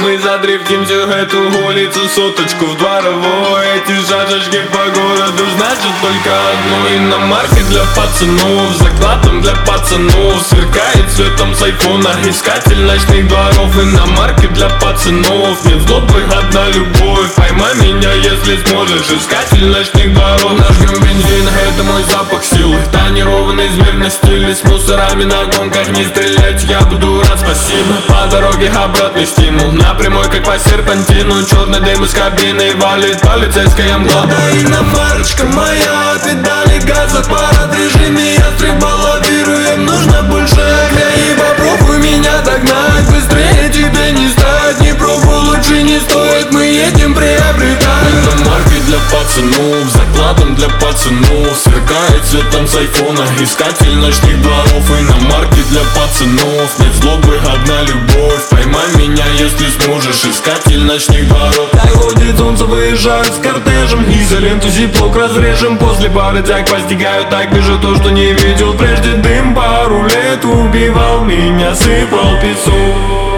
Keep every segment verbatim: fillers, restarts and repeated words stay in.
мы задрифтим всю эту улицу, соточку в дворовой. Эти шашечки по городу значит только одно: иномарки для пацанов, закладом для пацанов, сверкает цветом с айфона искатель ночных дворов. Иномарки для пацанов, нет злобы, одна любовь. Поймай меня, если сможешь, искатель ночных дворов. Нажгем бензин, это мой запах силы, тонированный змеиный стиль. С мусорами на гонках не стрелять, я буду рад, спасибо. По дороге обратный стимул, напрямой как по серпантину. Черный дым из кабины валит полицейская мгла. Да, иномарочка моя, педали газа, парад режиме, я стрибал, лавируем, нужно больше огня. И попробуй меня догнать, быстрее тебе не стать, не пробуй, лучше не стоит, мы едем приобретать. Иномарки для пацанов, закладом для пацанов, сверкает цветом с айфона искатель ночных дворов. Иномарки для пацанов, нет злобы, одна любовь. Поймай меня, если сможешь, искатель ночных дворов. Заходит солнце, выезжают с кортежем, изоленту зиплок разрежем. После пары тяг постигаю, так вижу то, что не видел прежде. Дым пару лет убивал меня, сыпал песок.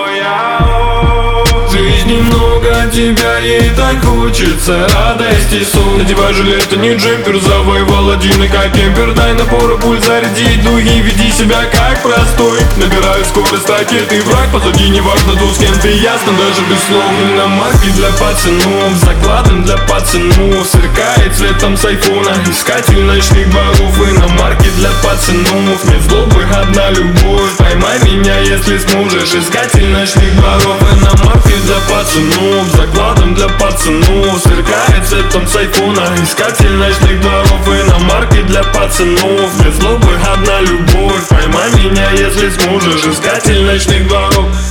В жизни много тебя, ей так хочется радости, сон. Надевай жилет, а не джемпер, завоевал один и как кемпер. Дай напору, пульс, зарядить дуги, веди себя как простой. Набираю скорость ракеты, враг позади, неважно, тут с кем ты, ясно, даже без слов. Иномарки для пацанов, закладом для пацанов, сверкает цветом с айфона искатель ночных дворов. Иномарки для пацанов, нет злобы, одна любовь. Поймай меня, если сможешь, искатель ночных дворов. Иномарки для пацанов, закладом для пацанов, сверкает цветом с айфона искатель ночных дворов. Иномарки для пацанов, без злобы, одна любовь. Поймай меня, если сможешь, искатель ночных дворов.